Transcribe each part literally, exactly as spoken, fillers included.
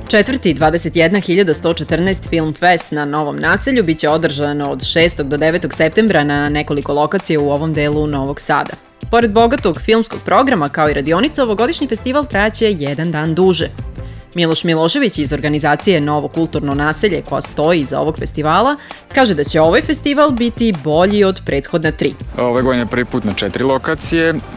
Četvrti dvadeset jedna hiljada sto četrnaest Film Fest na Novom naselju biće održano od šestog do devetog septembra na nekoliko lokacija u ovom delu Novog Sada. Pored bogatog filmskog programa kao i radionica, ovogodišnji festival trajaće jedan dan duže. Miloš Milošević iz organizacije Novo kulturno naselje, koja stoji iza ovog festivala, kaže da će ovaj festival biti bolji od prethodna tri. Ove godine je prvi put na četiri lokacije. E,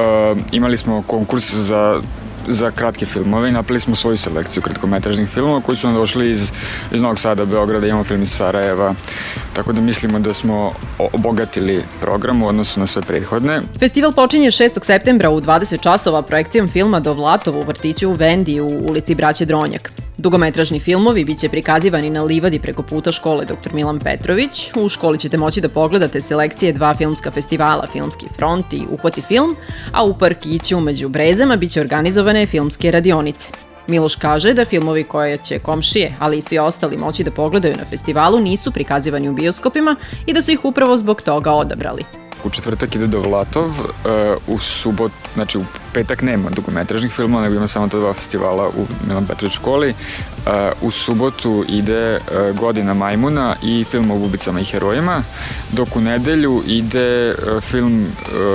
imali smo konkurs za za kratke filmove i napravili smo svoju selekciju kratkometražnih filmova koji su nam došli iz, iz Novog Sada, Beograda, imamo film iz Sarajeva, tako da mislimo da smo obogatili program u odnosu na sve prethodne. Festival počinje šestog septembra u dvadeset časova projekcijom filma Dovlatov u vrtiću Vendi u ulici Braće Dronjak. Dugometražni filmovi biće prikazivani na livadi preko puta škole doktor Milan Petrović. U školi ćete moći da pogledate selekcije dva filmska festivala, Filmski front i Uhvati film, a u parkiću među brezama biće organizovane filmske radionice. Miloš kaže da filmovi koje će komšije, ali i svi ostali moći da pogledaju na festivalu nisu prikazivani u bioskopima i da su ih upravo zbog toga odabrali. U četvrtak ide Dovlatov, u subot, znači u petak nema dugometražnih filmova, nego ima samo to dva festivala u Milan Petrović školi. U subotu ide Godina majmuna i film o ubicama i herojima, dok u nedelju ide film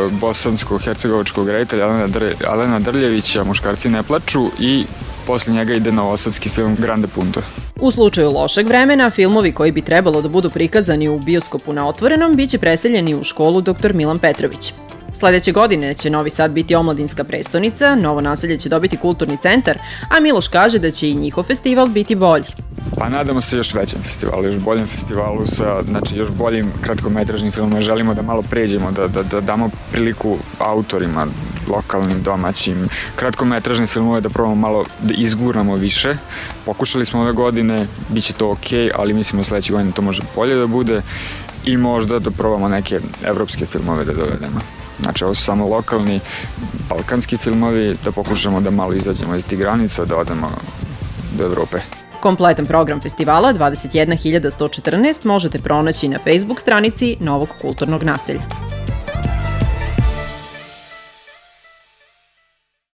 bosansko-hercegovačkog reditelja Alena Drljevića Muškarci ne plaču i posle njega ide novosadski film Grande Punto. U slučaju lošeg vremena, filmovi koji bi trebalo da budu prikazani u bioskopu na otvorenom biće preseljeni u školu doktor Milan Petrović. Sledeće godine će Novi Sad biti omladinska prestonica, Novo naselje će dobiti kulturni centar, a Miloš kaže da će i njihov festival biti bolji. Pa nadamo se još većem festivalu, još boljem festivalu sa, znači, još boljim kratkometražnim filmom. Želimo da malo pređemo, da, da, da damo priliku autorima, lokalnim, domaćim, kratkometražnim filmove da probamo malo da izgurnamo više. Pokušali smo ove godine, bit će to okej, ali mislimo da sledeće godine to može bolje da bude i možda da probamo neke evropske filmove da dovedemo. Znači, ovo su samo lokalni, balkanski filmovi, da pokušamo da malo izađemo iz tih granica, da odemo do Evrope. Kompletan program festivala dvadeset jedna hiljada sto četrnaest možete pronaći na Facebook stranici Novog kulturnog naselja.